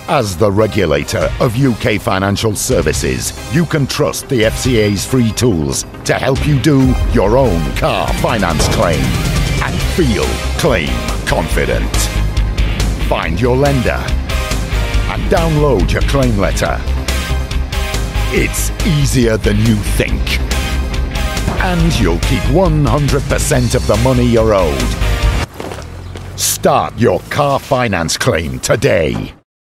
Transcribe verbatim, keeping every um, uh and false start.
As the regulator of U K financial services, you can trust the F C A's free tools to help you do your own car finance claim and feel claim confident. Find your lender and download your claim letter. It's easier than you think. And you'll keep one hundred percent of the money you're owed. Start your car finance claim today.